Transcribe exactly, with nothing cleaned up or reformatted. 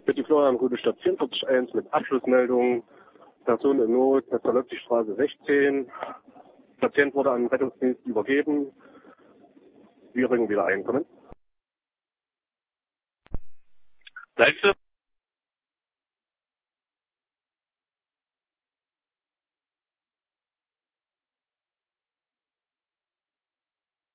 Bitte Florian, Rüdelstadt vierundvierzig eins mit Abschlussmeldung. Person in Not, Straße sechzehn. Patient wurde an den Rettungsdienst übergeben. Wir bringen wieder ein. Kommen. Salze.